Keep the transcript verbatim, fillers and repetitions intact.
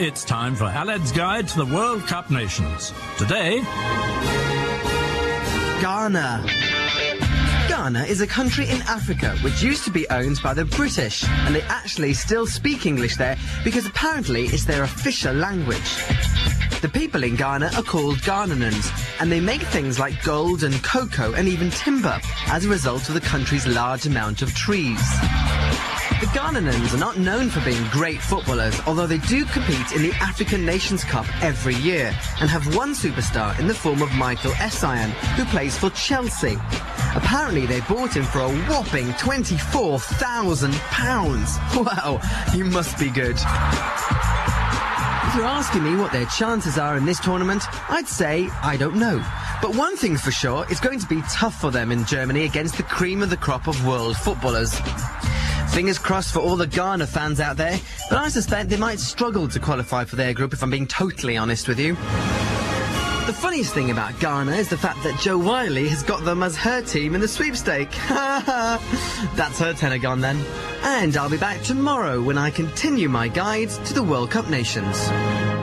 It's time for Alad's Guide to the World Cup Nations. Today, Ghana. Ghana is a country in Africa which used to be owned by the British, and they actually still speak English there because apparently it's their official language. The people in Ghana are called Ghananans, and they make things like gold and cocoa and even timber as a result of the country's large amount of trees. The Ghananans are not known for being great footballers, although they do compete in the African Nations Cup every year and have one superstar in the form of Michael Essien, who plays for Chelsea. Apparently they bought him for a whopping twenty-four thousand pounds. Wow, you must be good. If you're asking me what their chances are in this tournament, I'd say I don't know. But one thing's for sure, it's going to be tough for them in Germany against the cream of the crop of world footballers. Fingers crossed for all the Ghana fans out there, but I suspect they might struggle to qualify for their group if I'm being totally honest with you. The funniest thing about Ghana is the fact that Jo Whiley has got them as her team in the sweepstake. That's her tenor gone then. And I'll be back tomorrow when I continue my guide to the World Cup Nations.